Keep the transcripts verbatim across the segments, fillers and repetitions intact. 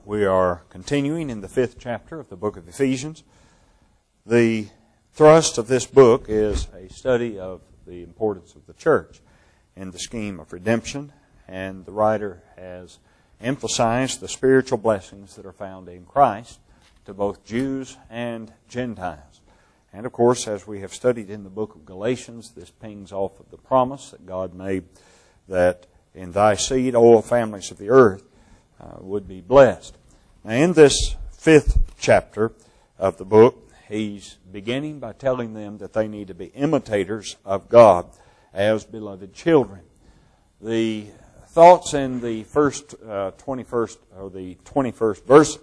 We are continuing in the fifth chapter of the book of Ephesians. The thrust of this book is a study of the importance of the church in the scheme of redemption, and the writer has emphasized the spiritual blessings that are found in Christ to both Jews and Gentiles. And of course, as we have studied in the book of Galatians, this pings off of the promise that God made that in thy seed all families of the earth uh, would be blessed. Now, in this fifth chapter of the book, he's beginning by telling them that they need to be imitators of God as beloved children. The thoughts in the first uh, twenty-first or the twenty-first verse,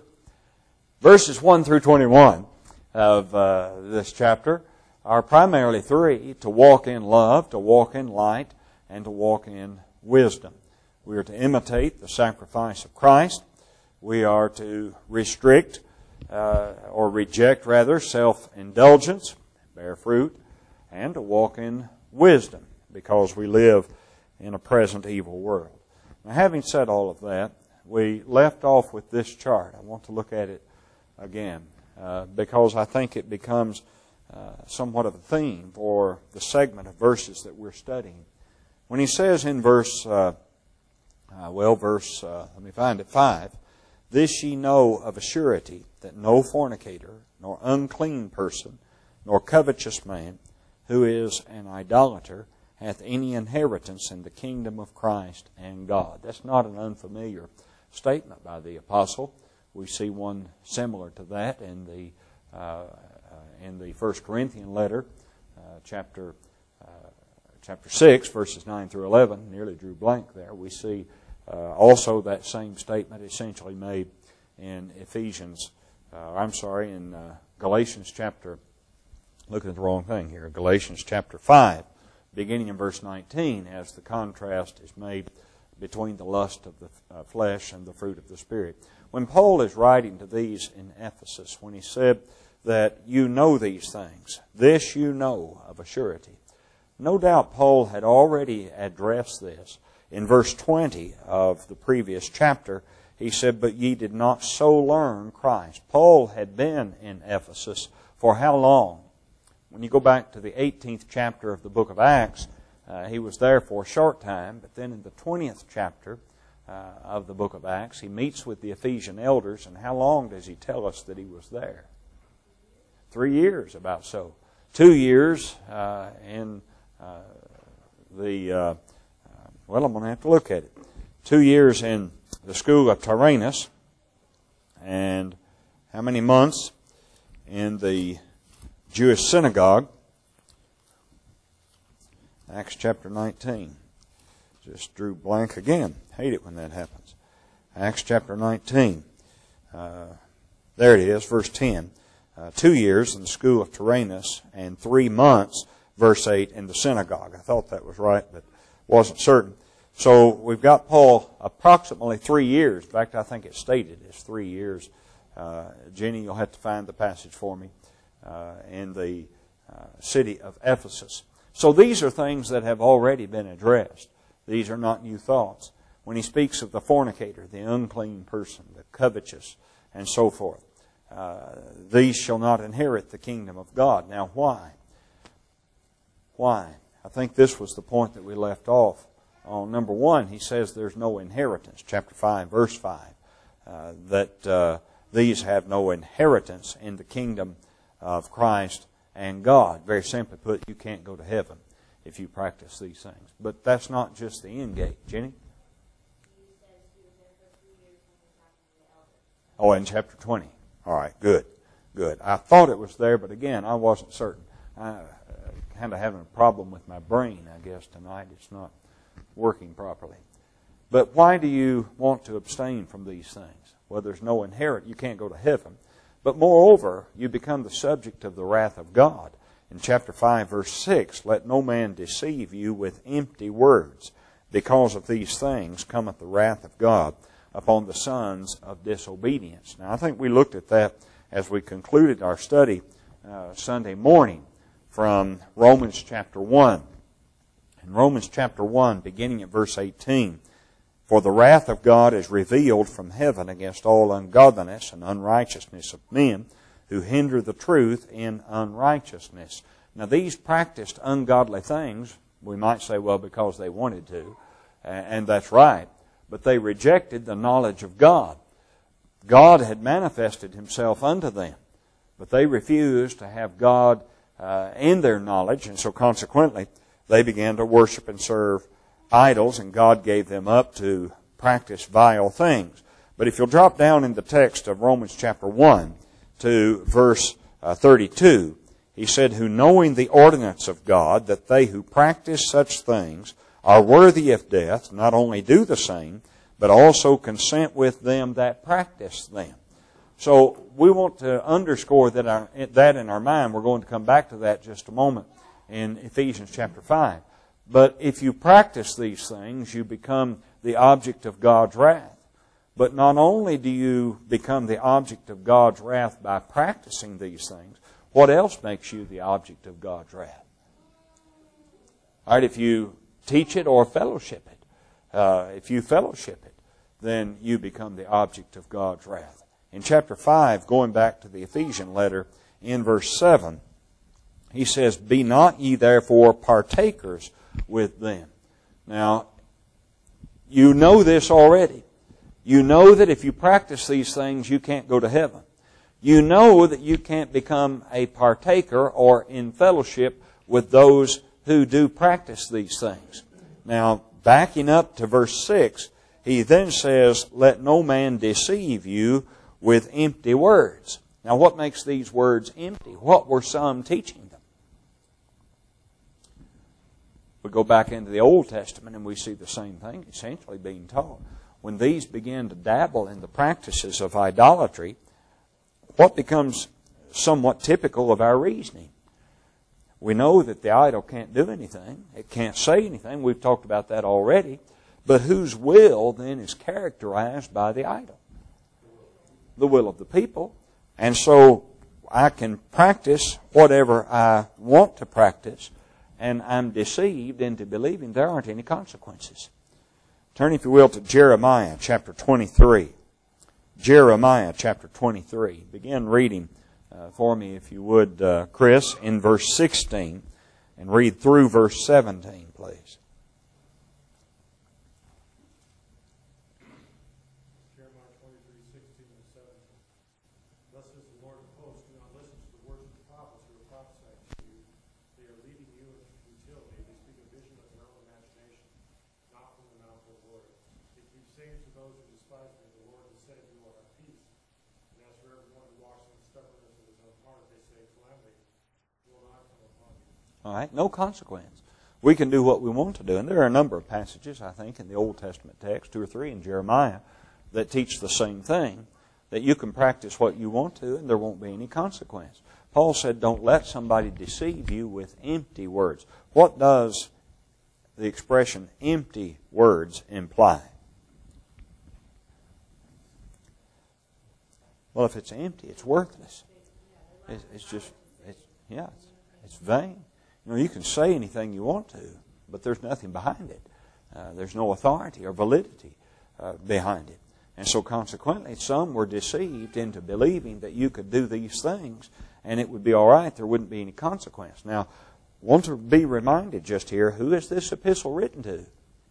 verses one through twenty-one of uh, this chapter are primarily three: to walk in love, to walk in light, and to walk in wisdom. We are to imitate the sacrifice of Christ. We are to restrict uh, or reject rather self-indulgence, bear fruit, and to walk in wisdom because we live in a present evil world. Now, having said all of that, we left off with this chart. I want to look at it again uh, because I think it becomes uh, somewhat of a theme for the segment of verses that we're studying. When he says in verse, uh, uh, well, verse, uh, let me find it, five, this ye know of a surety, that no fornicator, nor unclean person, nor covetous man, who is an idolater, hath any inheritance in the kingdom of Christ and God. That's not an unfamiliar statement by the apostle. We see one similar to that in the uh, in the First Corinthian letter, uh, chapter uh, chapter six, verses nine through eleven. Nearly drew blank there. We see uh, also that same statement essentially made in Ephesians. Uh, I'm sorry, in uh, Galatians chapter. Looking at the wrong thing here. Galatians chapter five. Beginning in verse nineteen, as the contrast is made between the lust of the uh, flesh and the fruit of the Spirit. When Paul is writing to these in Ephesus, when he said that you know these things, this you know of a surety. No doubt Paul had already addressed this. In verse twenty of the previous chapter, he said, but ye did not so learn Christ. Paul had been in Ephesus for how long? When you go back to the eighteenth chapter of the book of Acts, uh, he was there for a short time. But then in the twentieth chapter uh, of the book of Acts, he meets with the Ephesian elders. And how long does he tell us that he was there? Three years, about so. Two years uh, in uh, the, uh, well, I'm going to have to look at it. Two years in the school of Tyrannus. And how many months in the Jewish synagogue? Acts chapter nineteen. Just drew blank again. Hate it when that happens. Acts chapter nineteen. Uh, there it is, verse ten. Uh, two years in the school of Tyrannus and three months, verse eight, in the synagogue. I thought that was right, but wasn't certain. So we've got Paul approximately three years. In fact, I think it's stated as three years. Uh, Jenny, you'll have to find the passage for me. Uh, in the uh, city of Ephesus. So these are things that have already been addressed. These are not new thoughts. When he speaks of the fornicator, the unclean person, the covetous, and so forth, uh, these shall not inherit the kingdom of God. Now why? Why? I think this was the point that we left off on. Number one, he says there's no inheritance. Chapter five, verse five. Uh, that uh, these have no inheritance in the kingdom of Christ and God. Very simply put, you can't go to heaven if you practice these things. But that's not just the end gate. Jenny? Oh, in chapter twenty. All right, good, good. I thought it was there, but again, I wasn't certain. I uh, kind of having a problem with my brain, I guess, tonight. It's not working properly. But why do you want to abstain from these things? Well, there's no inherit. You can't go to heaven. But moreover, you become the subject of the wrath of God. In chapter five, verse six, let no man deceive you with empty words. Because of these things cometh the wrath of God upon the sons of disobedience. Now, I think we looked at that as we concluded our study uh, Sunday morning from Romans chapter one. In Romans chapter one, beginning at verse eighteen, For the wrath of God is revealed from heaven against all ungodliness and unrighteousness of men who hinder the truth in unrighteousness. Now these practiced ungodly things, we might say, well, because they wanted to, and that's right, but they rejected the knowledge of God. God had manifested Himself unto them, but they refused to have God uh, in their knowledge, and so consequently they began to worship and serve idols, and God gave them up to practice vile things. But if you'll drop down in the text of Romans chapter one to verse uh, thirty-two, he said, who knowing the ordinance of God, that they who practice such things are worthy of death, not only do the same, but also consent with them that practice them. So we want to underscore that, our, that in our mind. We're going to come back to that in just a moment in Ephesians chapter five. But if you practice these things, you become the object of God's wrath. But not only do you become the object of God's wrath by practicing these things, what else makes you the object of God's wrath? All right, if you teach it or fellowship it, uh, if you fellowship it, then you become the object of God's wrath. In chapter five, going back to the Ephesian letter, in verse seven, he says, be not ye therefore partakers with them. Now, you know this already. You know that if you practice these things, you can't go to heaven. You know that you can't become a partaker or in fellowship with those who do practice these things. Now, backing up to verse six, he then says, let no man deceive you with empty words. Now, what makes these words empty? What were some teaching them? We go back into the Old Testament and we see the same thing essentially being taught. When these begin to dabble in the practices of idolatry, what becomes somewhat typical of our reasoning? We know that the idol can't do anything. It can't say anything. We've talked about that already. But whose will then is characterized by the idol? The will of the people. And so I can practice whatever I want to practice, and I'm deceived into believing there aren't any consequences. Turn, if you will, to Jeremiah chapter twenty-three. Jeremiah chapter twenty-three. Begin reading uh, for me, if you would, uh, Chris, in verse sixteen, and read through verse seventeen, please. Jeremiah twenty-three, sixteen and seventeen. Thus says the Lord of hosts, do not listen to the words of the prophets who are prophesying to you. They are leading you into futility. They speak a vision of their own imagination, not from the mouth of the Lord. They keep saying to those who despise me, the Lord has said, you will have peace. And as for everyone who walks in the stubbornness of his own heart, they say, calamity will not come upon you. All right, no consequence. We can do what we want to do. And there are a number of passages, I think, in the Old Testament text, two or three in Jeremiah, that teach the same thing, that you can practice what you want to and there won't be any consequence. Paul said, don't let somebody deceive you with empty words. What does the expression empty words imply? Well, if it's empty, it's worthless. It's, it's just, it's, yeah, it's, it's vain. You know, you can say anything you want to, but there's nothing behind it. Uh, there's no authority or validity uh, behind it. And so consequently, some were deceived into believing that you could do these things and it would be all right. There wouldn't be any consequence. Now, I want to be reminded just here, who is this epistle written to? It's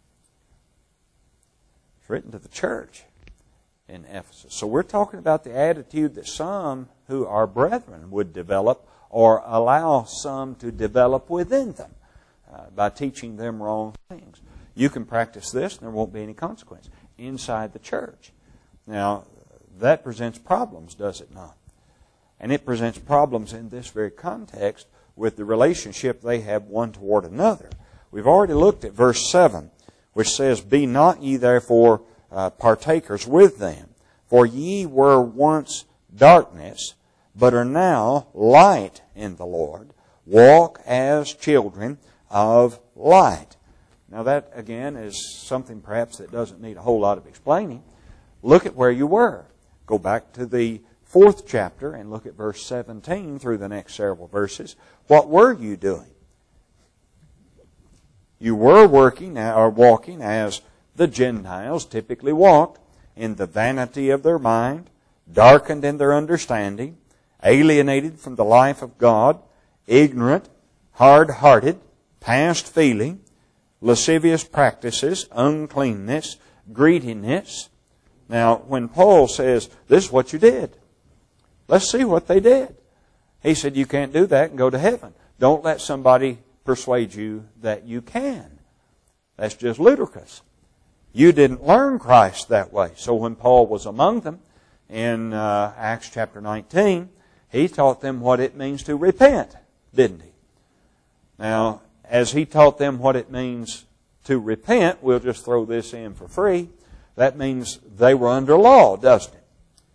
written to the church in Ephesus. So we're talking about the attitude that some who are brethren would develop, or allow some to develop within them uh, by teaching them wrong things. You can practice this and there won't be any consequence inside the church. Now, that presents problems, does it not? And it presents problems in this very context with the relationship they have one toward another. We've already looked at verse seven, which says, be not ye therefore uh, partakers with them, for ye were once darkness, but are now light in the Lord. Walk as children of light. Now that, again, is something perhaps that doesn't need a whole lot of explaining. Look at where you were. Go back to the fourth chapter and look at verse seventeen through the next several verses. What were you doing? You were working or walking as the Gentiles typically walked in the vanity of their mind, darkened in their understanding, alienated from the life of God, ignorant, hard-hearted, past feeling, lascivious practices, uncleanness, greediness. Now, when Paul says, this is what you did, let's see what they did. He said, you can't do that and go to heaven. Don't let somebody persuade you that you can. That's just ludicrous. You didn't learn Christ that way. So when Paul was among them in uh, Acts chapter nineteen, he taught them what it means to repent, didn't he? Now, as he taught them what it means to repent, we'll just throw this in for free. That means they were under law, doesn't it?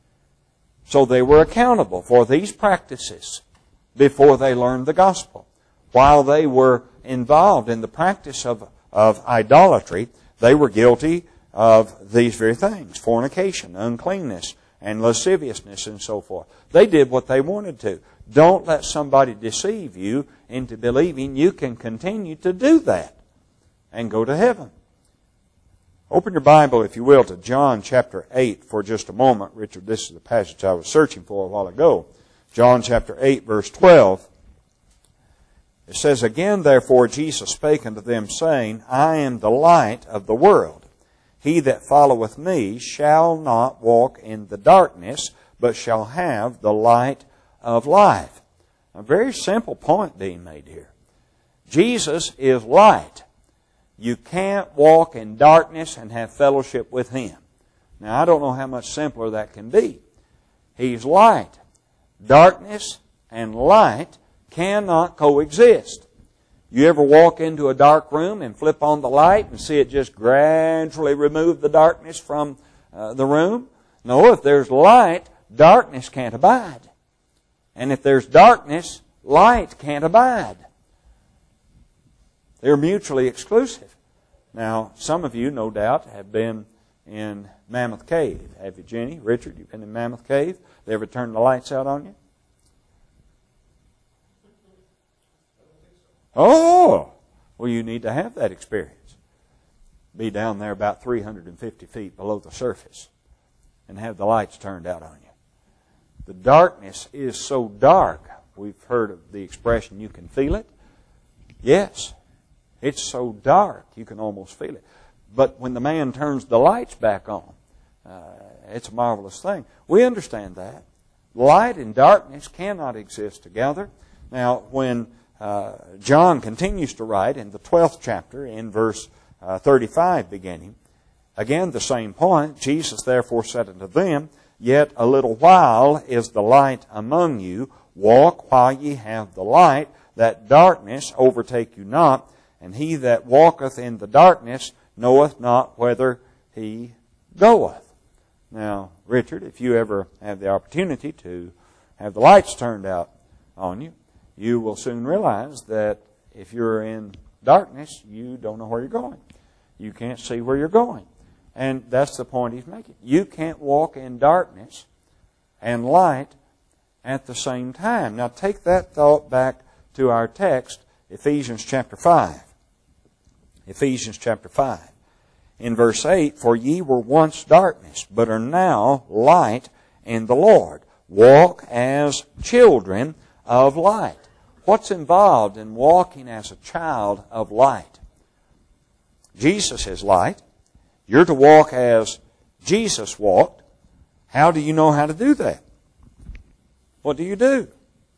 So they were accountable for these practices before they learned the gospel. While they were involved in the practice of, of idolatry, they were guilty of these very things: fornication, uncleanness, and lasciviousness, and so forth. They did what they wanted to. Don't let somebody deceive you into believing you can continue to do that and go to heaven. Open your Bible, if you will, to John chapter eight for just a moment. Richard, this is the passage I was searching for a while ago. John chapter eight, verse twelve. It says, Again, therefore, Jesus spake unto them, saying, I am the light of the world. He that followeth me shall not walk in the darkness, but shall have the light of life. A very simple point being made here. Jesus is light. You can't walk in darkness and have fellowship with Him. Now, I don't know how much simpler that can be. He's light. Darkness and light cannot coexist. You ever walk into a dark room and flip on the light and see it just gradually remove the darkness from uh, the room? No, if there's light, darkness can't abide. And if there's darkness, light can't abide. They're mutually exclusive. Now, some of you, no doubt, have been in Mammoth Cave. Have you, Jenny? Richard, you've been in Mammoth Cave? They ever turned the lights out on you? Oh! Well, you need to have that experience. Be down there about three hundred fifty feet below the surface and have the lights turned out on you. The darkness is so dark. We've heard of the expression, you can feel it. Yes. It's so dark, you can almost feel it. But when the man turns the lights back on, uh, it's a marvelous thing. We understand that. Light and darkness cannot exist together. Now, when uh, John continues to write in the twelfth chapter, in verse uh, thirty-five beginning, again the same point, Jesus therefore said unto them, Yet a little while is the light among you. Walk while ye have the light, that darkness overtake you not. And he that walketh in the darkness knoweth not whither he goeth. Now, Richard, if you ever have the opportunity to have the lights turned out on you, you will soon realize that if you're in darkness, you don't know where you're going. You can't see where you're going. And that's the point he's making. You can't walk in darkness and light at the same time. Now, take that thought back to our text, Ephesians chapter five. Ephesians chapter five. In verse eight, For ye were once darkness, but are now light in the Lord. Walk as children of light. What's involved in walking as a child of light? Jesus is light. You're to walk as Jesus walked. How do you know how to do that? What do you do?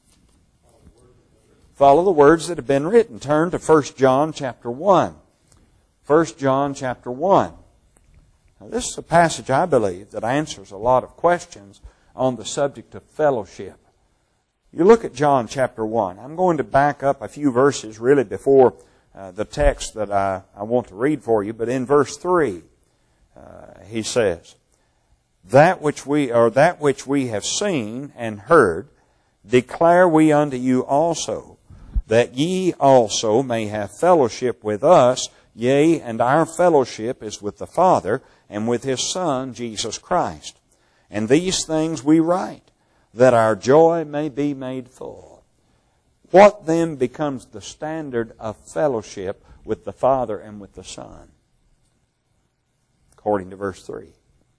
Follow the words that have been written. Turn to First John chapter one. First John chapter one. Now, this is a passage, I believe, that answers a lot of questions on the subject of fellowship. You look at John chapter one. I'm going to back up a few verses really before uh, the text that I, I want to read for you. But in verse three, uh, he says, That which we, or that which we have seen and heard, declare we unto you also, that ye also may have fellowship with us. Yea, and our fellowship is with the Father and with His Son, Jesus Christ. And these things we write, that our joy may be made full. What then becomes the standard of fellowship with the Father and with the Son? according to verse three.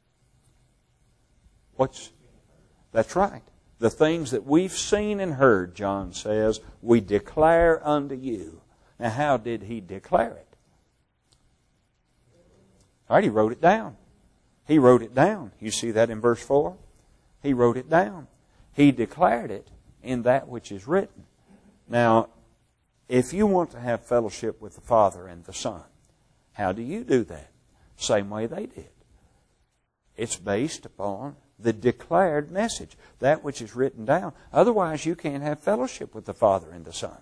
What's, that's right. The things that we've seen and heard, John says, we declare unto you. Now, how did he declare it? All right, he wrote it down. He wrote it down. You see that in verse four? He wrote it down. He declared it in that which is written. Now, if you want to have fellowship with the Father and the Son, how do you do that? Same way they did. It's based upon the declared message, that which is written down. Otherwise, you can't have fellowship with the Father and the Son.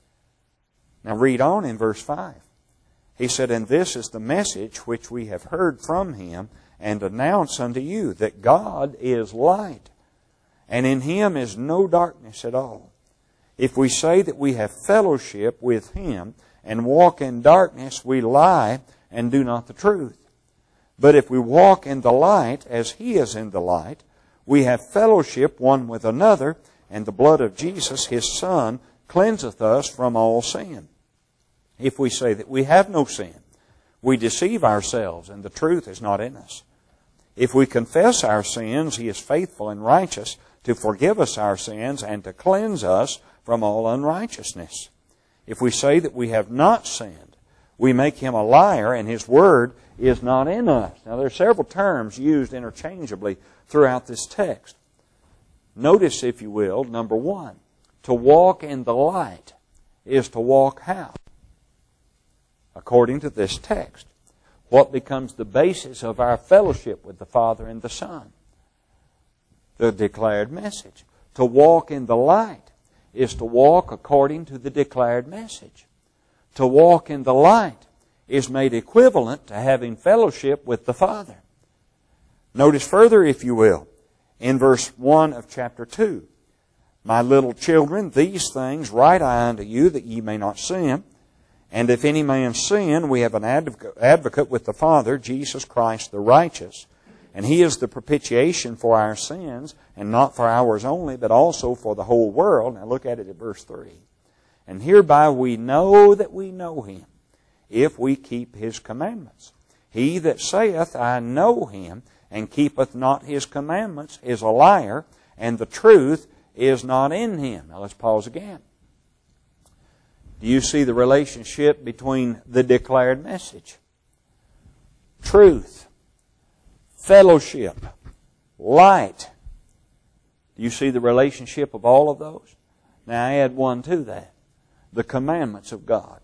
Now read on in verse five. He said, "And this is the message which we have heard from Him, and announce unto you, that God is light, and in Him is no darkness at all. If we say that we have fellowship with Him, and walk in darkness, we lie, and do not the truth. But if we walk in the light, as He is in the light, we have fellowship one with another, and the blood of Jesus, His Son, cleanseth us from all sin. If we say that we have no sin, we deceive ourselves, and the truth is not in us. If we confess our sins, He is faithful and righteous to forgive us our sins and to cleanse us from all unrighteousness. If we say that we have not sinned, we make Him a liar, and His word is not in us." Now, there are several terms used interchangeably throughout this text. Notice, if you will, number one, to walk in the light is to walk how? According to this text. What becomes the basis of our fellowship with the Father and the Son? The declared message. To walk in the light is to walk according to the declared message. To walk in the light is made equivalent to having fellowship with the Father. Notice further, if you will, in verse one of chapter two. "My little children, these things write I unto you, that ye may not sin. And if any man sin, we have an advocate with the Father, Jesus Christ the righteous. And He is the propitiation for our sins, and not for ours only, but also for the whole world." Now look at it at verse three. "And hereby we know that we know Him, if we keep His commandments. He that saith, I know Him, and keepeth not His commandments, is a liar, and the truth is not in him." Now let's pause again. Do you see the relationship between the declared message, truth, fellowship, light? Do you see the relationship of all of those? Now add one to that. The commandments of God.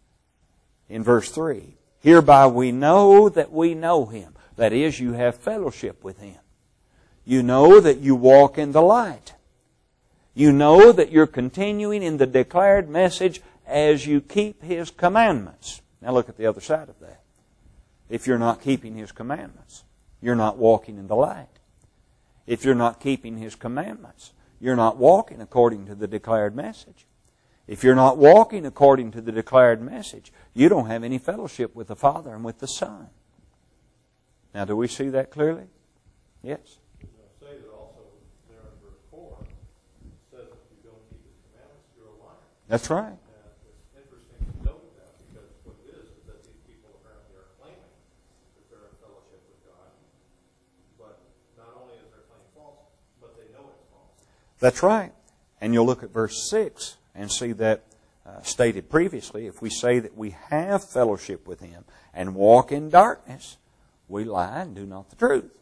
In verse three, "Hereby we know that we know Him." That is, you have fellowship with Him. You know that you walk in the light. You know that you're continuing in the declared message as you keep His commandments. Now look at the other side of that. If you're not keeping His commandments, you're not walking in the light. If you're not keeping His commandments, you're not walking according to the declared message. If you're not walking according to the declared message, you don't have any fellowship with the Father and with the Son. Now, do we see that clearly? Yes. Say that also there in verse four, it says if you don't keep His commandments, you're a liar. That's right. And it's interesting to note that, because what it is is that these people apparently are claiming that they're in fellowship with God, but not only is their claim false, but they know it's false. That's right. And you'll look at verse six and see that uh, stated previously. If we say that we have fellowship with Him and walk in darkness, we lie and do not the truth.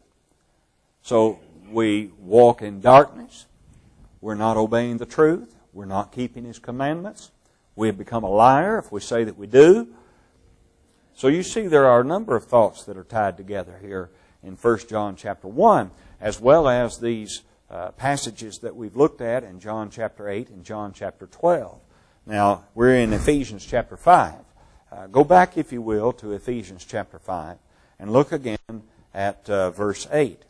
So we walk in darkness. We're not obeying the truth. We're not keeping His commandments. We have become a liar if we say that we do. So you see there are a number of thoughts that are tied together here in First John chapter one, as well as these uh, passages that we've looked at in John chapter eight and John chapter twelve. Now, we're in Ephesians chapter five. Uh, go back, if you will, to Ephesians chapter five and look again at uh, verse eight.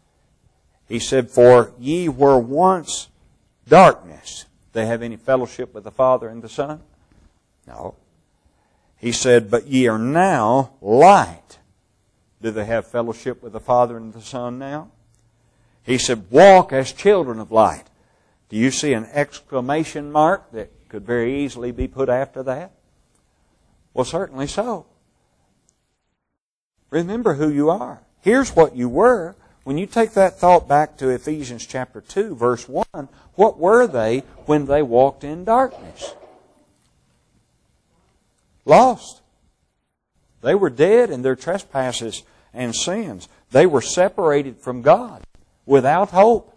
He said, "For ye were once darkness." They have any fellowship with the Father and the Son? No. He said, "But ye are now light." Do they have fellowship with the Father and the Son now? He said, "Walk as children of light." Do you see an exclamation mark that could very easily be put after that? Well, certainly so. Remember who you are. Here's what you were. When you take that thought back to Ephesians chapter two, verse one, what were they when they walked in darkness? Lost. They were dead in their trespasses and sins. They were separated from God, without hope.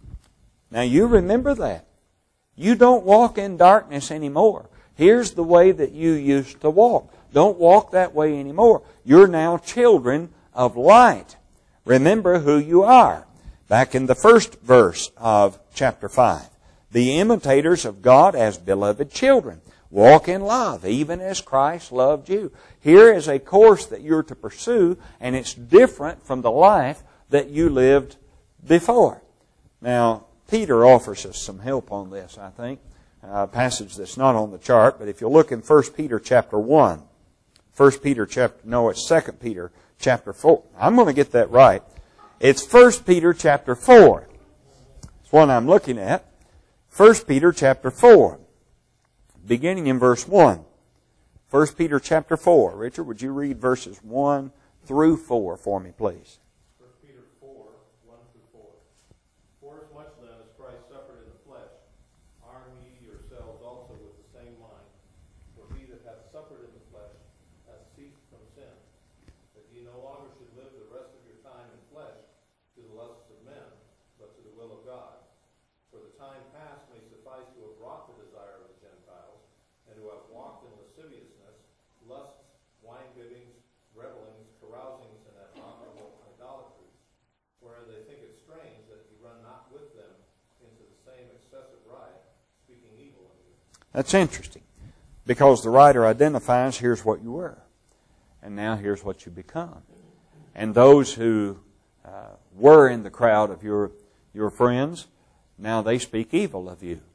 Now you remember that. You don't walk in darkness anymore. Here's the way that you used to walk. Don't walk that way anymore. You're now children of light. Remember who you are. Back in the first verse of chapter five. Be imitators of God as beloved children. Walk in love, even as Christ loved you. Here is a course that you're to pursue, and it's different from the life that you lived before. Now, Peter offers us some help on this, I think. A passage that's not on the chart, but if you look in First Peter chapter one, First Peter chapter, no, it's Second Peter chapter four. I'm going to get that right. It's First Peter chapter four. It's one I'm looking at. First Peter chapter four, beginning in verse one. First Peter chapter four. Richard, would you read verses one through four for me, please? First Peter four, one through four. For as much then as Christ suffered in the flesh, arm ye yourselves also with the same mind. For he that hath suffered in the flesh hath ceased from sin, that ye no longer should live the rest of your time in flesh to the lusts of men, but to the will of God. For the time past may suffice to have wrought the desire of the Gentiles, and to have walked in lasciviousness, lusts, wine-bibbings, revelings, carousings, and abominable idolatries, wherein they think it strange that ye run not with them into the same excessive riot, speaking evil of you. That's interesting, because the writer identifies, here's what you were, and now here's what you become. And those who uh, were in the crowd of your, your friends, now they speak evil of you.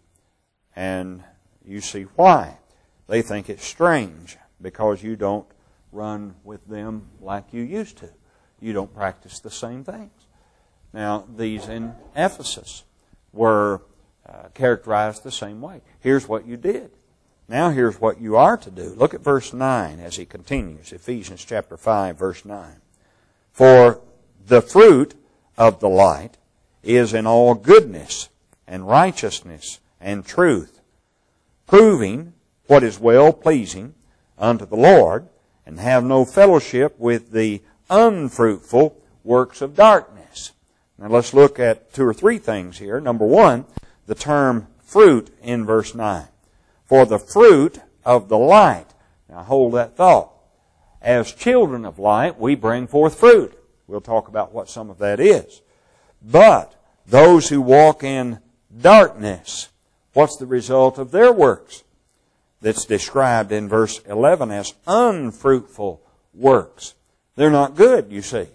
And you see why. They think it's strange because you don't run with them like you used to. You don't practice the same things. Now, these in Ephesus were uh, characterized the same way. Here's what you did. Now here's what you are to do. Look at verse nine as he continues. Ephesians chapter five, verse nine. For the fruit of the light is in all goodness and righteousness and truth, proving what is well-pleasing unto the Lord, and have no fellowship with the unfruitful works of darkness. Now let's look at two or three things here. Number one, the term fruit in verse nine. For the fruit of the light. Now hold that thought. As children of light, we bring forth fruit. We'll talk about what some of that is. But those who walk in darkness, what's the result of their works? That's described in verse eleven as unfruitful works. They're not good, you see.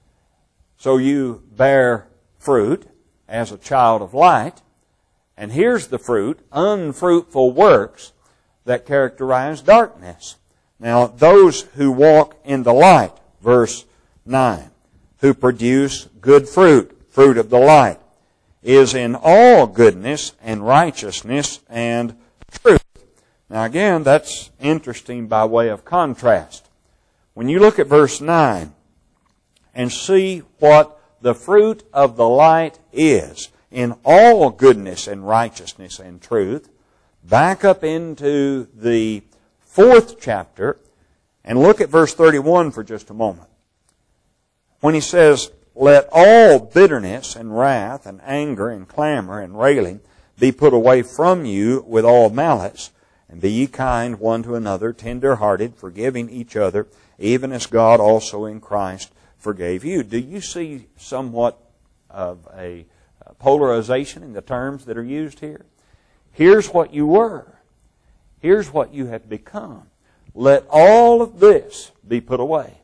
So you bear fruit as a child of light, and here's the fruit, unfruitful works that characterize darkness. Now, those who walk in the light, verse nine, who produce good fruit, fruit of the light, is in all goodness and righteousness and truth. Now again, that's interesting by way of contrast. When you look at verse nine and see what the fruit of the light is, in all goodness and righteousness and truth, back up into the fourth chapter and look at verse thirty-one for just a moment. When he says, let all bitterness and wrath and anger and clamor and railing be put away from you with all malice, and be ye kind one to another, tender-hearted, forgiving each other, even as God also in Christ forgave you. Do you see somewhat of a polarization in the terms that are used here? Here's what you were. Here's what you have become. Let all of this be put away,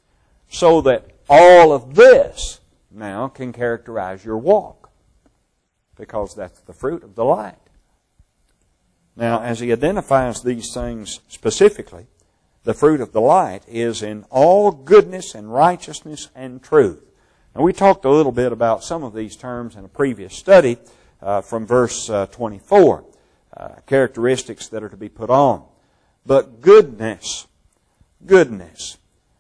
so that all of this now can characterize your walk, because that's the fruit of the light. Now, as he identifies these things specifically, the fruit of the light is in all goodness and righteousness and truth. Now, we talked a little bit about some of these terms in a previous study uh, from verse uh, twenty-four, uh, characteristics that are to be put on. But goodness, goodness.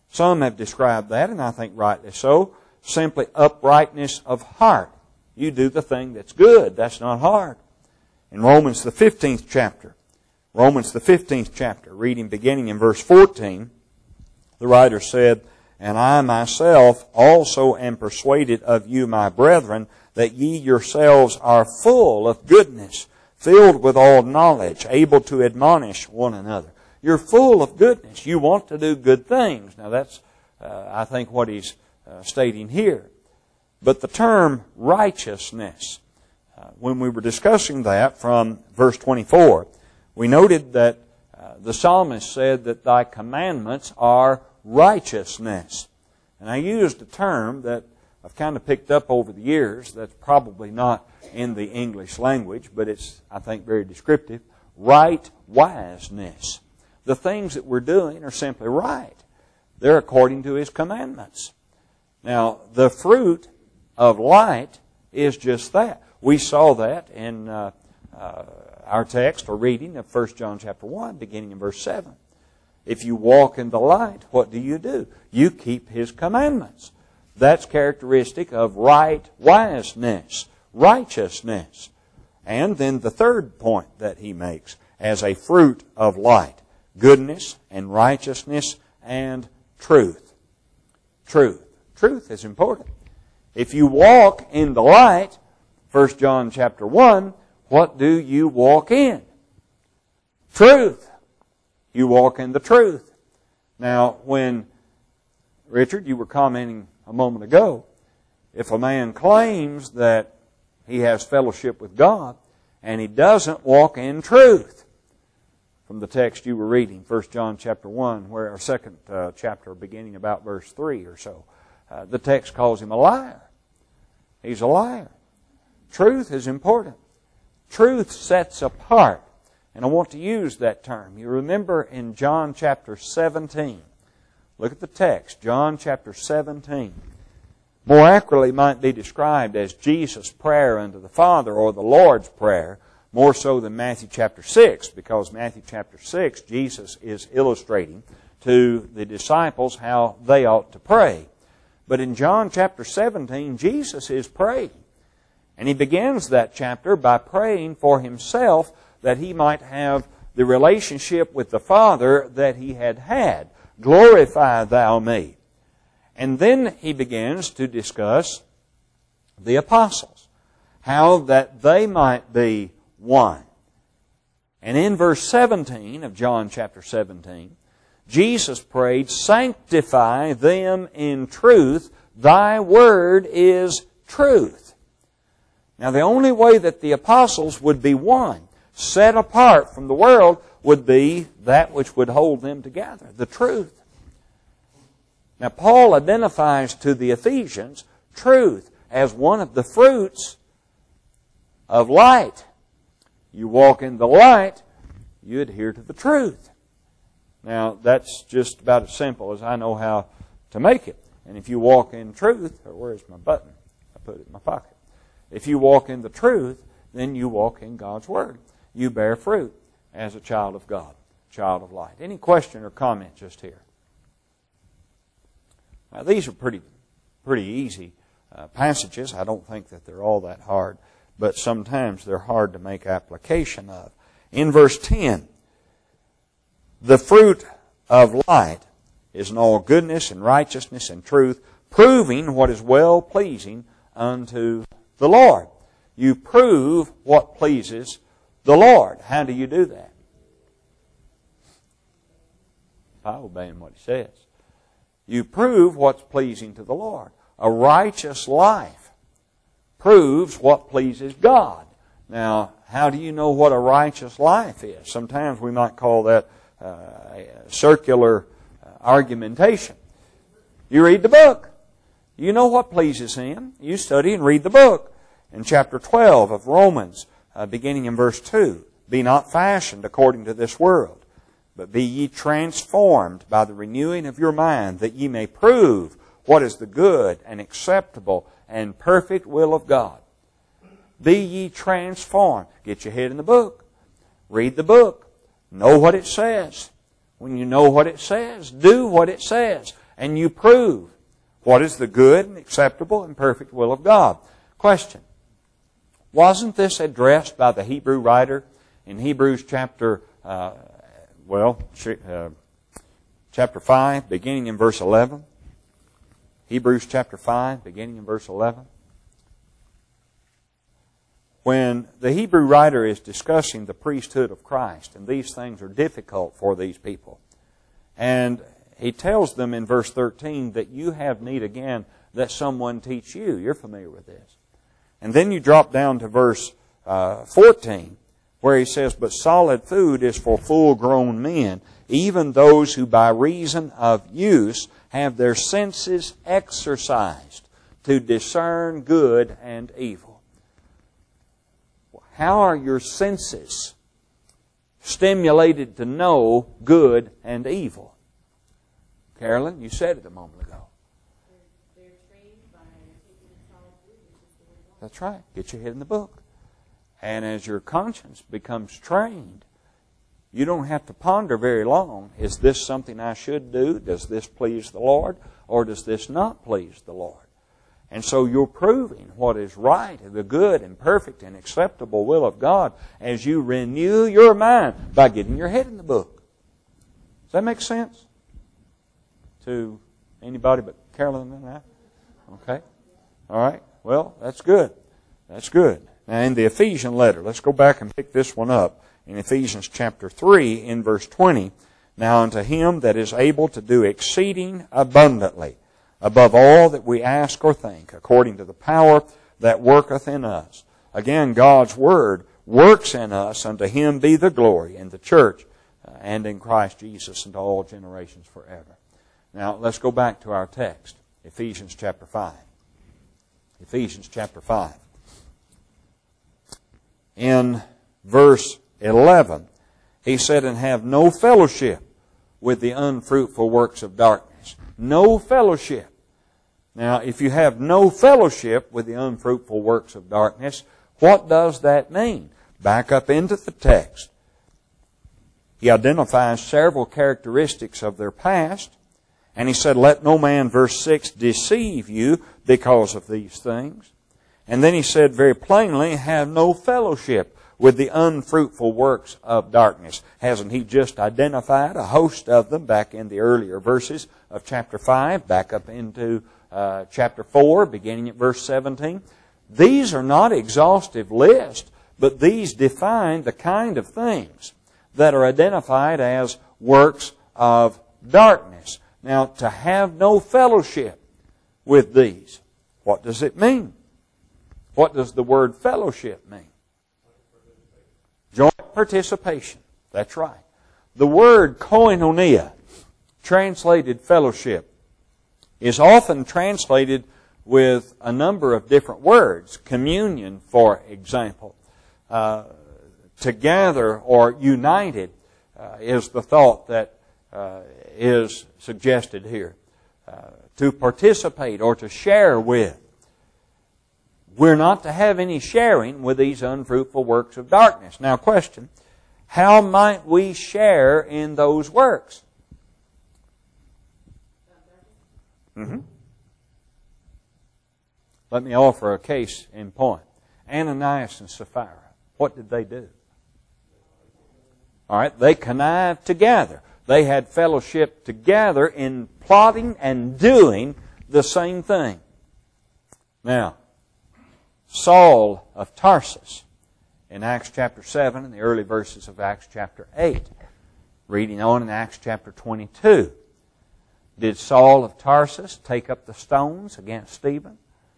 Some have described that, and I think rightly so, simply uprightness of heart. You do the thing that's good. That's not hard. In Romans the fifteenth chapter, Romans the fifteenth chapter, reading beginning in verse fourteen, the writer said, "And I myself also am persuaded of you, my brethren, that ye yourselves are full of goodness, filled with all knowledge, able to admonish one another." You're full of goodness. You want to do good things. Now that's, uh, I think, what he's uh, stating here. But the term righteousness, uh, when we were discussing that from verse twenty-four, we noted that uh, the psalmist said that thy commandments are righteousness. And I used a term that I've kind of picked up over the years that's probably not in the English language, but it's, I think, very descriptive. Right wiseness. The things that we're doing are simply right. They're according to His commandments. Now, the fruit of light is just that. We saw that in uh, uh, our text or reading of First John chapter one, beginning in verse seven. If you walk in the light, what do you do? You keep His commandments. That's characteristic of right wiseness, righteousness. And then the third point that he makes as a fruit of light, goodness and righteousness and truth. Truth. Truth is important. If you walk in the light, First John chapter one, what do you walk in? Truth. You walk in the truth. Now, when, Richard, you were commenting a moment ago, if a man claims that he has fellowship with God and he doesn't walk in truth, from the text you were reading, First John chapter one, where our second uh, chapter beginning about verse three or so, uh, the text calls him a liar. He's a liar. Truth is important. Truth sets apart. And I want to use that term. You remember in John chapter seventeen. Look at the text. John chapter seventeen. More accurately might be described as Jesus' prayer unto the Father, or the Lord's Prayer, more so than Matthew chapter six, because Matthew chapter six, Jesus is illustrating to the disciples how they ought to pray. But in John chapter seventeen, Jesus is praying. And he begins that chapter by praying for himself that he might have the relationship with the Father that he had had. Glorify thou me. And then he begins to discuss the apostles, how that they might be one. And in verse seventeen of John chapter seventeen, Jesus prayed, "Sanctify them in truth, thy word is truth." Now the only way that the apostles would be one, set apart from the world, would be that which would hold them together, the truth. Now Paul identifies to the Ephesians truth as one of the fruits of light. You walk in the light, you adhere to the truth. Now that's just about as simple as I know how to make it. And if you walk in truth, or where's my button? I put it in my pocket. If you walk in the truth, then you walk in God's Word. You bear fruit as a child of God, child of light. Any question or comment just here? Now these are pretty, pretty easy uh, passages. I don't think that they're all that hard, but sometimes they're hard to make application of. In verse ten, the fruit of light is in all goodness and righteousness and truth, proving what is well-pleasing unto the Lord. You prove what pleases the Lord. How do you do that? By obeying what He says. You prove what's pleasing to the Lord. A righteous life proves what pleases God. Now, how do you know what a righteous life is? Sometimes we might call that uh, a circular uh, argumentation. You read the book. You know what pleases Him. You study and read the book. In chapter twelve of Romans, uh, beginning in verse two, "Be not fashioned according to this world, but be ye transformed by the renewing of your mind, that ye may prove what is the good and acceptable and perfect will of God." Be ye transformed. Get your head in the book. Read the book. Know what it says. When you know what it says, do what it says. and you prove what is the good and acceptable and perfect will of God. Question. Wasn't this addressed by the Hebrew writer in Hebrews chapter, uh, well, uh, chapter five, beginning in verse eleven? Hebrews chapter five, beginning in verse eleven. When the Hebrew writer is discussing the priesthood of Christ, and these things are difficult for these people, and he tells them in verse thirteen that you have need again that someone teach you. You're familiar with this. And then you drop down to verse uh, fourteen, where he says, but solid food is for full-grown men, even those who by reason of use have their senses exercised to discern good and evil. How are your senses stimulated to know good and evil? Carolyn, you said it a moment ago. They're, they're trained by taking a solid food, which is the Word of God. That's right. Get your head in the book. And as your conscience becomes trained, you don't have to ponder very long. Is this something I should do? Does this please the Lord? Or does this not please the Lord? And so you're proving what is right, the good and perfect and acceptable will of God as you renew your mind by getting your head in the book. Does that make sense to anybody but Carolyn and I? Okay. All right. Well, that's good. That's good. Now in the Ephesian letter, let's go back and pick this one up. In Ephesians chapter three, in verse twenty, now unto Him that is able to do exceeding abundantly, above all that we ask or think, according to the power that worketh in us. Again, God's Word works in us. Unto Him be the glory in the church uh, and in Christ Jesus unto all generations forever. Now, let's go back to our text, Ephesians chapter five. Ephesians chapter five. In verse eleven, he said, and have no fellowship with the unfruitful works of darkness. No fellowship. Now, if you have no fellowship with the unfruitful works of darkness, what does that mean? Back up into the text. He identifies several characteristics of their past, and he said, let no man, verse six, deceive you because of these things. And then he said very plainly, have no fellowship with the unfruitful works of darkness. Hasn't he just identified a host of them back in the earlier verses of chapter five, back up into uh, chapter four, beginning at verse seventeen? These are not exhaustive lists, but these define the kind of things that are identified as works of darkness. Now, to have no fellowship with these, what does it mean? What does the word fellowship mean? Joint participation. That's right. The word koinonia, translated fellowship, is often translated with a number of different words. Communion, for example. Uh, together or united uh, is the thought that uh, is suggested here. Uh, to participate or to share with. We're not to have any sharing with these unfruitful works of darkness. Now, question, how might we share in those works? Mm-hmm. Let me offer a case in point. Ananias and Sapphira, what did they do? All right, they connived together. They had fellowship together in plotting and doing the same thing. Now, Saul of Tarsus, in Acts chapter seven and the early verses of Acts chapter eight. Reading on in Acts chapter twenty-two. Did Saul of Tarsus take up the stones against Stephen?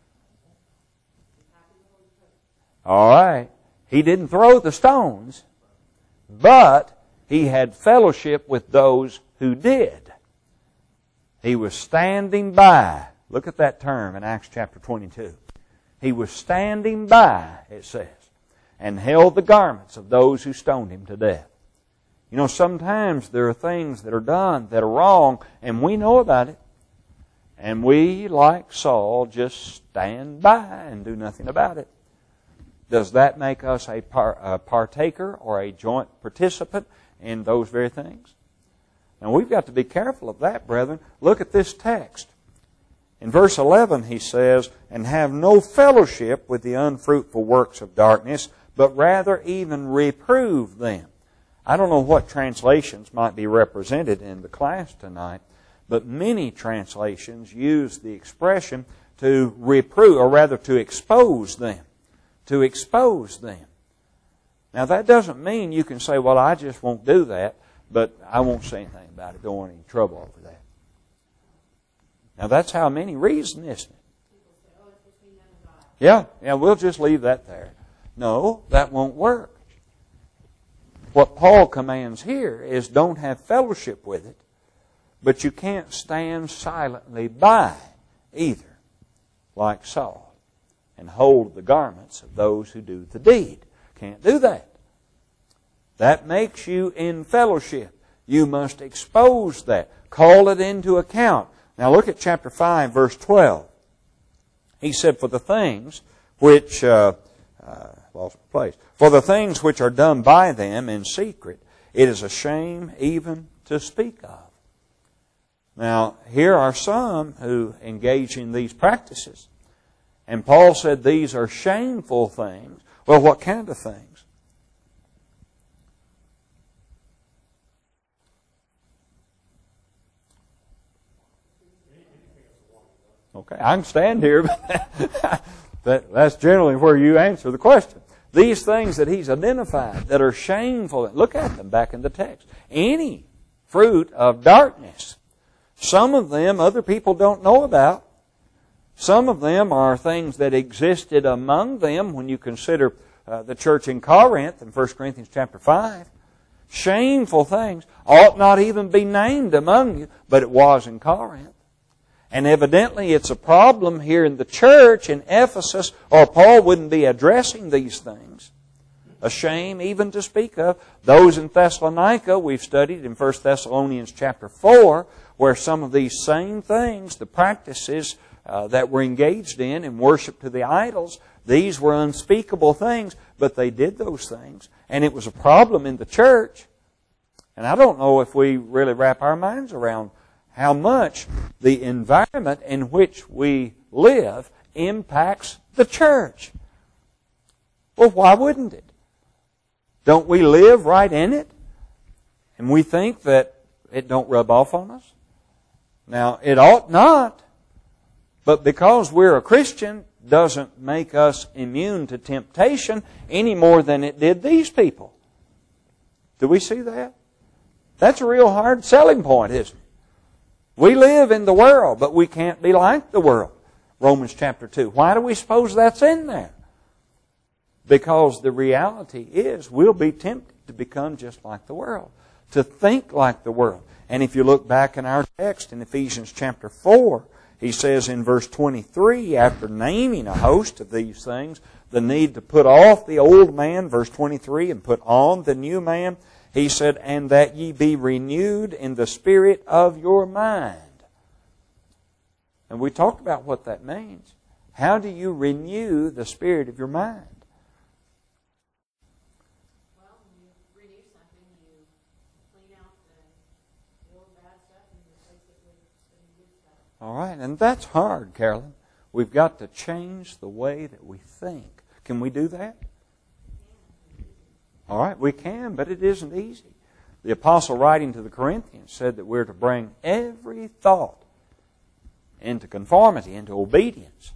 All right. He didn't throw the stones, but he had fellowship with those who did. He was standing by. Look at that term in Acts chapter twenty-two. He was standing by, it says, and held the garments of those who stoned him to death. You know, sometimes there are things that are done that are wrong, and we know about it. And we, like Saul, just stand by and do nothing about it. Does that make us a, par- a partaker or a joint participant in those very things? Now we've got to be careful of that, brethren. Look at this text. In verse eleven he says, "And have no fellowship with the unfruitful works of darkness, but rather even reprove them." I don't know what translations might be represented in the class tonight, but many translations use the expression to reprove, or rather to expose them. To expose them. Now that doesn't mean you can say, "Well, I just won't do that, but I won't say anything about it. Don't want any trouble over that." Now that's how many reason, isn't it? Yeah, yeah, we'll just leave that there. No, that won't work. What Paul commands here is don't have fellowship with it, but you can't stand silently by either, like Saul, and hold the garments of those who do the deed. Can't do that. That makes you in fellowship. You must expose that. Call it into account. Now look at chapter five, verse twelve. He said, "For the things which... Uh, uh, lost my place. For the things which are done by them in secret, it is a shame even to speak of." Now, here are some who engage in these practices. And Paul said these are shameful things. Well, what kind of things? Okay, I can stand here, but that, that's generally where you answer the question. These things that he's identified that are shameful, look at them back in the text. Any fruit of darkness. Some of them other people don't know about. Some of them are things that existed among them when you consider uh, the church in Corinth in First Corinthians chapter five. Shameful things ought not even be named among you, but it was in Corinth. And evidently it's a problem here in the church in Ephesus, or Paul wouldn't be addressing these things. A shame even to speak of. Those in Thessalonica, we've studied in First Thessalonians chapter four, where some of these same things, the practices uh, that were engaged in in worship to the idols, these were unspeakable things, but they did those things. And it was a problem in the church. And I don't know if we really wrap our minds around how much the environment in which we live impacts the church. Well, why wouldn't it? Don't we live right in it? And we think that it don't rub off on us? Now, it ought not. But because we're a Christian doesn't make us immune to temptation any more than it did these people. Do we see that? That's a real hard selling point, isn't it? We live in the world, but we can't be like the world. Romans chapter two. Why do we suppose that's in there? Because the reality is we'll be tempted to become just like the world, to think like the world. And if you look back in our text in Ephesians chapter four, he says in verse twenty-three, after naming a host of these things, the need to put off the old man, verse twenty-three, and put on the new man, he said, "And that ye be renewed in the spirit of your mind." And we talked about what that means. How do you renew the spirit of your mind? Well, when you renew something, you clean out the old bad stuff and replace it with the good stuff. All right, and that's hard, Carolyn. We've got to change the way that we think. Can we do that? All right, we can, but it isn't easy. The apostle writing to the Corinthians said that we're to bring every thought into conformity, into obedience.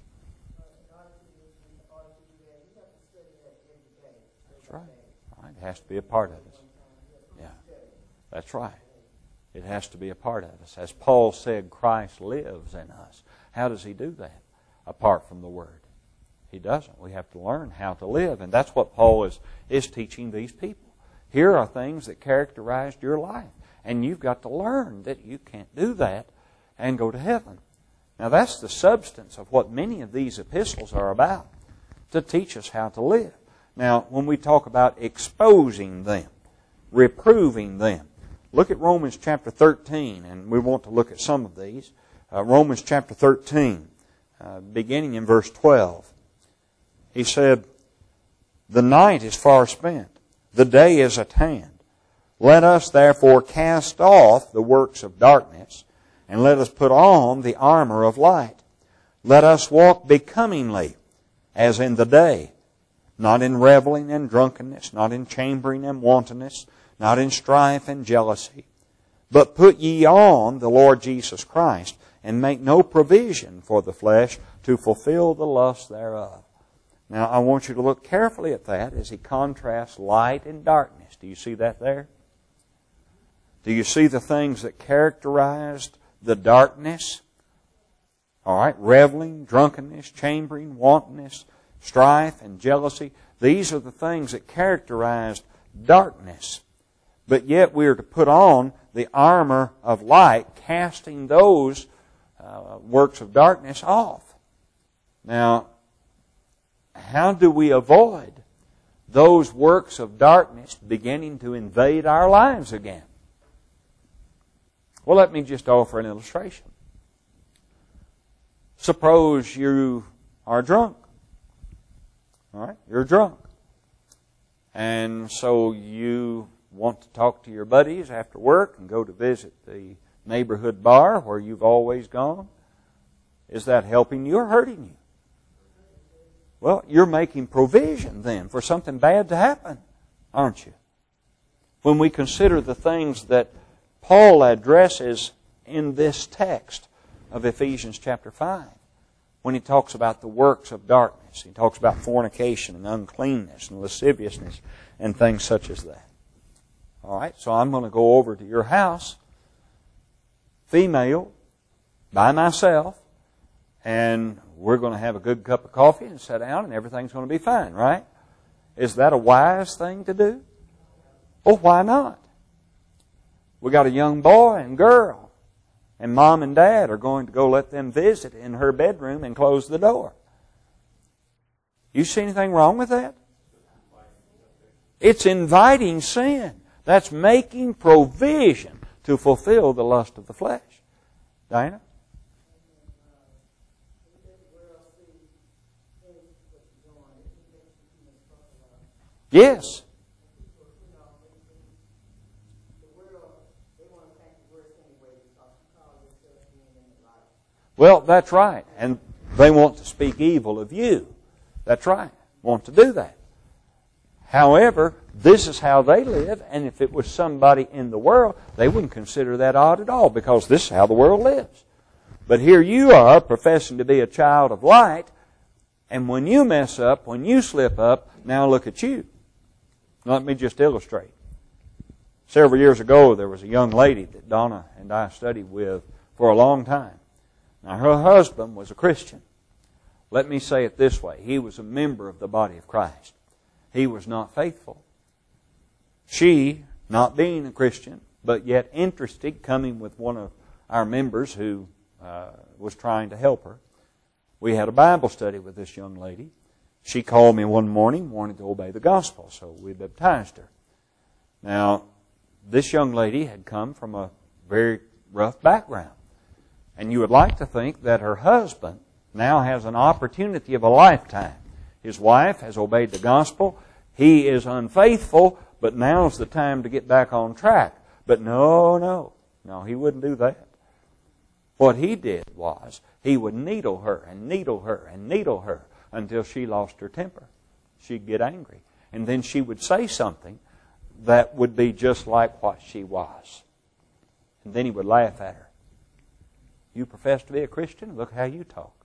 That's right. All right. It has to be a part of us. Yeah, that's right. It has to be a part of us. As Paul said, Christ lives in us. How does he do that? Apart from the Word. He doesn't. We have to learn how to live. And that's what Paul is, is teaching these people. Here are things that characterized your life. And you've got to learn that you can't do that and go to heaven. Now that's the substance of what many of these epistles are about. To teach us how to live. Now when we talk about exposing them, reproving them, look at Romans chapter thirteen. And we want to look at some of these. Uh, Romans chapter thirteen, uh, beginning in verse twelve. He said, "The night is far spent. The day is at hand. Let us therefore cast off the works of darkness, and let us put on the armor of light. Let us walk becomingly, as in the day, not in reveling and drunkenness, not in chambering and wantonness, not in strife and jealousy. But put ye on the Lord Jesus Christ, and make no provision for the flesh to fulfill the lust thereof. Now, I want you to look carefully at that as he contrasts light and darkness. Do you see that there? Do you see the things that characterized the darkness? All right, reveling, drunkenness, chambering, wantonness, strife, and jealousy. These are the things that characterized darkness. But yet we are to put on the armor of light, casting those uh, works of darkness off. Now, how do we avoid those works of darkness beginning to invade our lives again? Well, let me just offer an illustration. Suppose you are drunk. All right, you're drunk. And so you want to talk to your buddies after work and go to visit the neighborhood bar where you've always gone. Is that helping you or hurting you? Well, you're making provision then for something bad to happen, aren't you? When we consider the things that Paul addresses in this text of Ephesians chapter five, when he talks about the works of darkness. He talks about fornication and uncleanness and lasciviousness and things such as that. All right, so I'm going to go over to your house, female, by myself, and we're going to have a good cup of coffee and sit down and everything's going to be fine, right? Is that a wise thing to do? Oh, why not? We got a young boy and girl, and mom and dad are going to go let them visit in her bedroom and close the door. You see anything wrong with that? It's inviting sin. That's making provision to fulfill the lust of the flesh. Diana? Yes. Well, that's right. And they want to speak evil of you. That's right. Want to do that. However, this is how they live, and if it was somebody in the world, they wouldn't consider that odd at all, because this is how the world lives. But here you are, professing to be a child of light, and when you mess up, when you slip up, now look at you. Let me just illustrate. Several years ago, there was a young lady that Donna and I studied with for a long time. Now, her husband was a Christian. Let me say it this way. He was a member of the body of Christ. He was not faithful. She, not being a Christian, but yet interested, coming with one of our members who uh, was trying to help her. We had a Bible study with this young lady. She called me one morning, wanted to obey the gospel, so we baptized her. Now, this young lady had come from a very rough background. And you would like to think that her husband now has an opportunity of a lifetime. His wife has obeyed the gospel. He is unfaithful, but now's the time to get back on track. But no, no. No, he wouldn't do that. What he did was, he would needle her and needle her and needle her until she lost her temper. She'd get angry. And then she would say something that would be just like what she was. And then he would laugh at her. You profess to be a Christian? Look how you talk.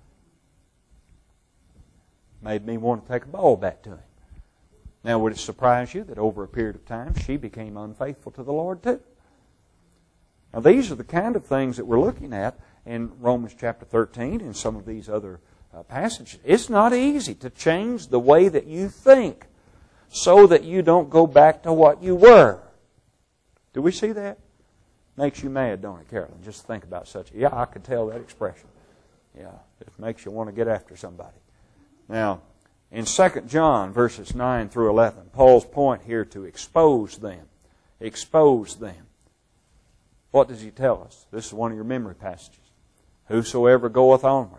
Made me want to take a ball back to him. Now, would it surprise you that over a period of time, she became unfaithful to the Lord too? Now, these are the kind of things that we're looking at in Romans chapter thirteen and some of these other uh, passages. It's not easy to change the way that you think so that you don't go back to what you were. Do we see that? Makes you mad, don't it, Carolyn? Just think about such a... Yeah, I could tell that expression. Yeah, it makes you want to get after somebody. Now, in Second John, verses nine through eleven, Paul's point here to expose them. Expose them. What does he tell us? This is one of your memory passages. Whosoever goeth onward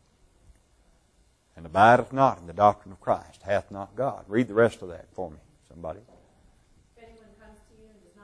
and abideth not in the doctrine of Christ hath not God. Read the rest of that for me, somebody. If anyone comes to you and does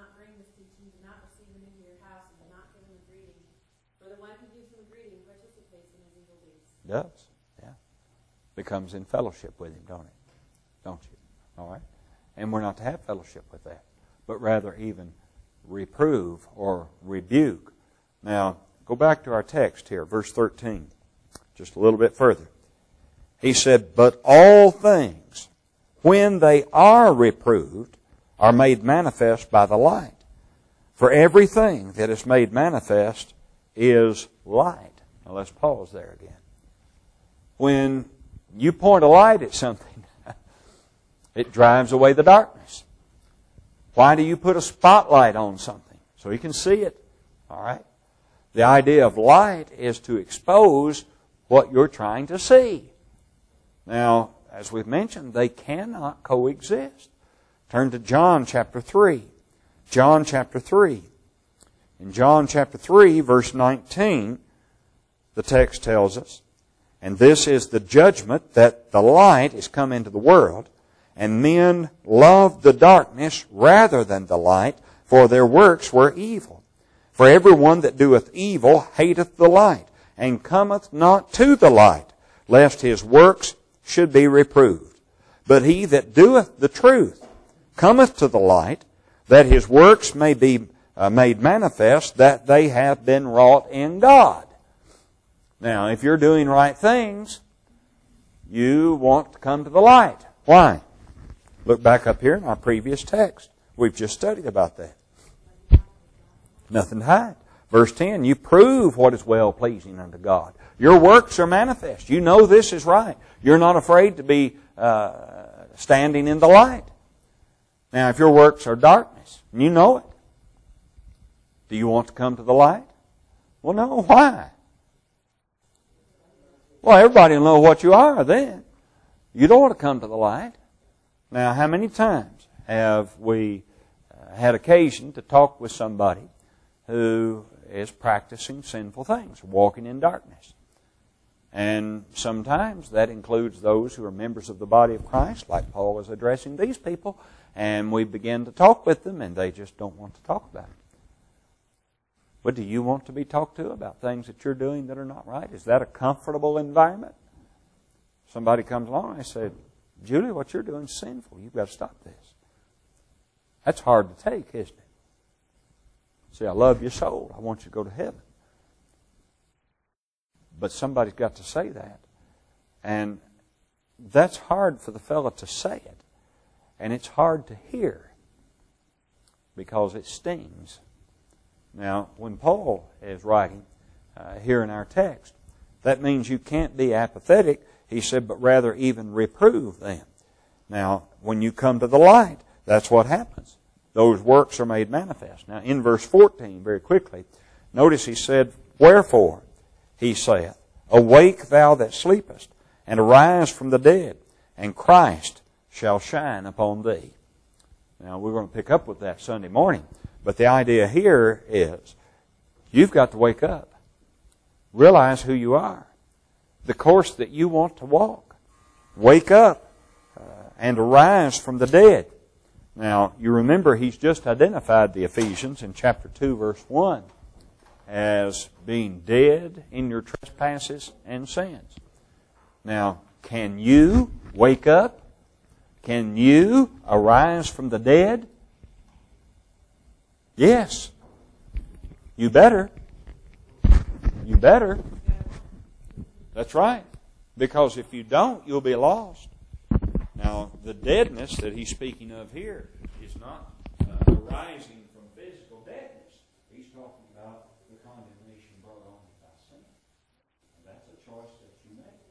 It does, yeah. Becomes in fellowship with Him, don't it? Don't you? All right? And we're not to have fellowship with that, but rather even reprove or rebuke. Now, go back to our text here, verse thirteen, just a little bit further. He said, but all things, when they are reproved, are made manifest by the light. For everything that is made manifest is light. Now let's pause there again. When you point a light at something, it drives away the darkness. Why do you put a spotlight on something? So you can see it. All right? The idea of light is to expose what you're trying to see. Now, as we've mentioned, they cannot coexist. Turn to John chapter three. John chapter three. In John chapter three, verse nineteen, the text tells us, and this is the judgment, that the light is come into the world, and men loved the darkness rather than the light, for their works were evil. For everyone that doeth evil hateth the light, and cometh not to the light, lest his works should be reproved. But he that doeth the truth cometh to the light, that his works may be uh, made manifest, that they have been wrought in God. Now, if you're doing right things, you want to come to the light. Why? Look back up here in our previous text. We've just studied about that. Nothing to hide. Verse ten, you prove what is well-pleasing unto God. Your works are manifest. You know this is right. You're not afraid to be uh, standing in the light. Now, if your works are darkness, and you know it, do you want to come to the light? Well, no. Why? Well, everybody will know what you are then. You don't want to come to the light. Now, how many times have we uh, had occasion to talk with somebody who is practicing sinful things, walking in darkness? And sometimes that includes those who are members of the body of Christ, like Paul was addressing these people, and we begin to talk with them, and they just don't want to talk about it. But do you want to be talked to about things that you're doing that are not right? Is that a comfortable environment? Somebody comes along and they say, Julie, what you're doing is sinful. You've got to stop this. That's hard to take, isn't it? See, I love your soul. I want you to go to heaven. But somebody's got to say that. And that's hard for the fellow to say it. And it's hard to hear because it stings. Now, when Paul is writing uh, here in our text, that means you can't be apathetic, he said, but rather even reprove them. Now, when you come to the light, that's what happens. Those works are made manifest. Now, in verse fourteen, very quickly, notice he said, wherefore, he saith, awake thou that sleepest, and arise from the dead, and Christ shall shine upon thee. Now, we're going to pick up with that Sunday morning. But the idea here is, you've got to wake up. Realize who you are. The course that you want to walk. Wake up uh, and arise from the dead. Now, you remember he's just identified the Ephesians in chapter two, verse one, as being dead in your trespasses and sins. Now, can you wake up? Can you arise from the dead? Yes. You better. You better. That's right. Because if you don't, you'll be lost. Now, the deadness that he's speaking of here is not uh, arising from physical deadness. He's talking about the condemnation brought on by sin. And that's a choice that you make.